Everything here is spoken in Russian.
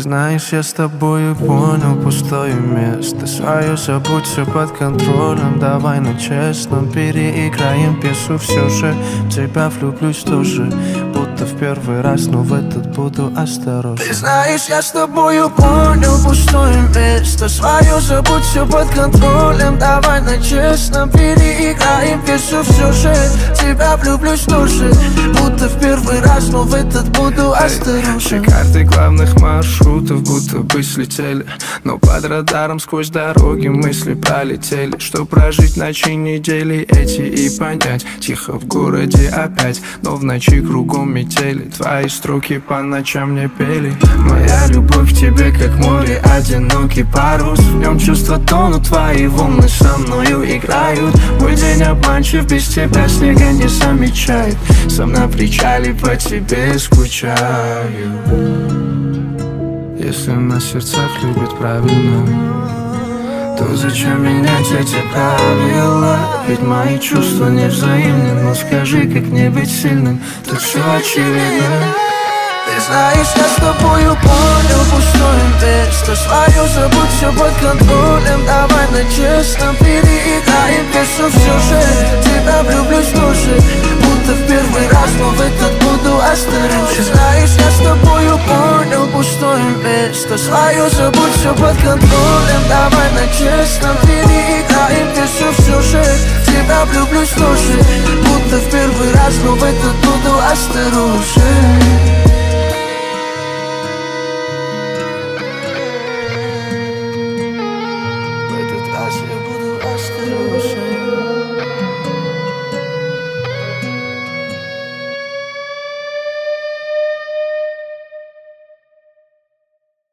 знаешь, я с тобою понял пустое место. Свое забудь, все под контролем. Давай на честном переиграем пьесу. Все же в тебя влюблюсь тоже, будто в первый раз, но в этот буду осторожен. Ты знаешь, я с тобою понял пустое место. Свое забудь, все под контролем. Давай на честном переиграем пьесу. Все же в тебя влюблюсь тоже, будто в первый раз, но в этот буду осторожен. Все карты главных маршрутов будто бы слетели, но под радаром сквозь дороги мысли пролетели. Что прожить ночи недели эти и понять. Тихо в городе опять, но в ночи кругом метели. Твои строки по ночам мне пели. Моя любовь к тебе как море, одинокий парус. В нем чувства тонут, твои волны со мною играют. Мой день обманчив, без тебя снега не замечает. Сам на причале по тебе скучаю. Если на сердцах любят правильно, то зачем менять эти правила? Ведь мои чувства не взаимны. Но скажи, как не быть сильным, тут все очевидно. Ты знаешь, я с тобою понял пустое место. Свое забудь, все под контролем. Давай на честном переиграем пьесу. Все же тебя влюблюсь тоже, будто в первый раз, но в этот буду осторожен. Ты знаешь, я с тобою понял пустое место. Свое забудь, все под контролем. Давай на честном переиграем пьесу. Все же тебя влюблюсь тоже, будто в первый раз, но в этот буду осторожен.